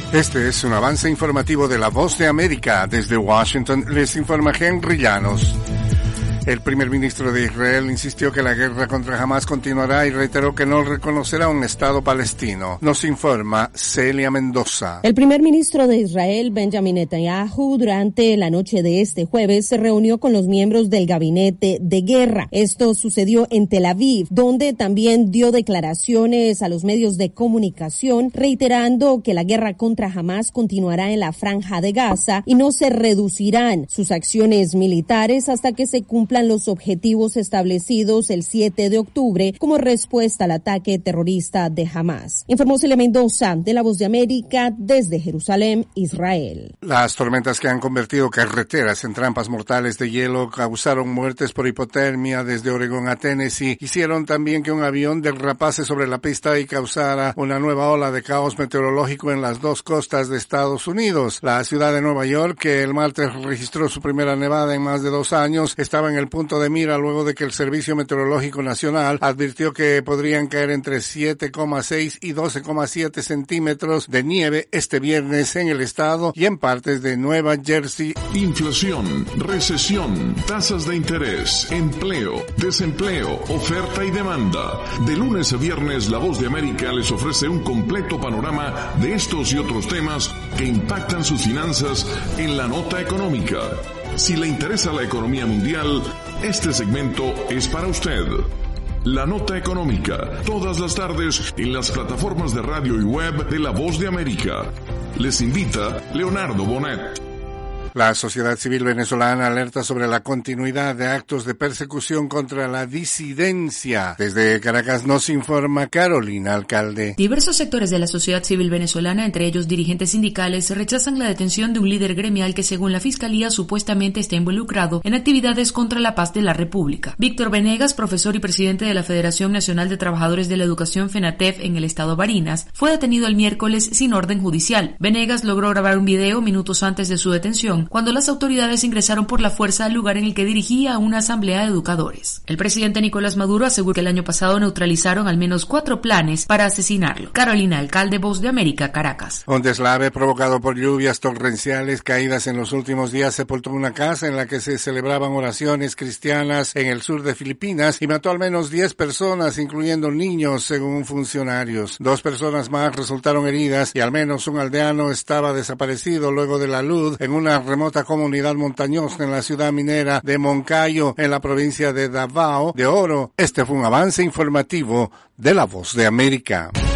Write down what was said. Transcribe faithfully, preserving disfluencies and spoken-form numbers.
Este es un avance informativo de La Voz de América. Desde Washington les informa Henry Llanos. El primer ministro de Israel insistió que la guerra contra Hamás continuará y reiteró que no reconocerá un Estado palestino. Nos informa Celia Mendoza. El primer ministro de Israel, Benjamin Netanyahu, durante la noche de este jueves se reunió con los miembros del gabinete de guerra. Esto sucedió en Tel Aviv, donde también dio declaraciones a los medios de comunicación, reiterando que la guerra contra Hamás continuará en la franja de Gaza y no se reducirán sus acciones militares hasta que se cumplan los objetivos establecidos el siete de octubre como respuesta al ataque terrorista de Hamás. Informó Celia Mendoza de La Voz de América desde Jerusalén, Israel. Las tormentas que han convertido carreteras en trampas mortales de hielo causaron muertes por hipotermia desde Oregón a Tennessee. Hicieron también que un avión derrapase sobre la pista y causara una nueva ola de caos meteorológico en las dos costas de Estados Unidos. La ciudad de Nueva York, que el martes registró su primera nevada en más de dos años, estaba en el punto de mira luego de que el Servicio Meteorológico Nacional advirtió que podrían caer entre siete coma seis y doce coma siete centímetros de nieve este viernes en el estado y en partes de Nueva Jersey. Inflación, recesión, tasas de interés, empleo, desempleo, oferta y demanda. De lunes a viernes, La Voz de América les ofrece un completo panorama de estos y otros temas que impactan sus finanzas en la nota económica. Si le interesa la economía mundial, este segmento es para usted. La Nota Económica, todas las tardes en las plataformas de radio y web de La Voz de América. Les invita Leonardo Bonet. La sociedad civil venezolana alerta sobre la continuidad de actos de persecución contra la disidencia. Desde Caracas nos informa Carolina Alcalde. Diversos sectores de la sociedad civil venezolana, entre ellos dirigentes sindicales, rechazan la detención de un líder gremial que, según la Fiscalía, supuestamente está involucrado en actividades contra la paz de la República. Víctor Venegas, profesor y presidente de la Federación Nacional de Trabajadores de la Educación FENATEF en el estado Barinas, fue detenido el miércoles sin orden judicial. Venegas logró grabar un video minutos antes de su detención, cuando las autoridades ingresaron por la fuerza al lugar en el que dirigía una asamblea de educadores. El presidente Nicolás Maduro aseguró que el año pasado neutralizaron al menos cuatro planes para asesinarlo. Carolina Alcalde, Voz de América, Caracas. Un deslave provocado por lluvias torrenciales caídas en los últimos días sepultó una casa en la que se celebraban oraciones cristianas en el sur de Filipinas y mató al menos diez personas, incluyendo niños, según funcionarios. Dos personas más resultaron heridas y al menos un aldeano estaba desaparecido luego de la luz en una remota comunidad montañosa en la ciudad minera de Moncayo, en la provincia de Davao de Oro. Este fue un avance informativo de La Voz de América.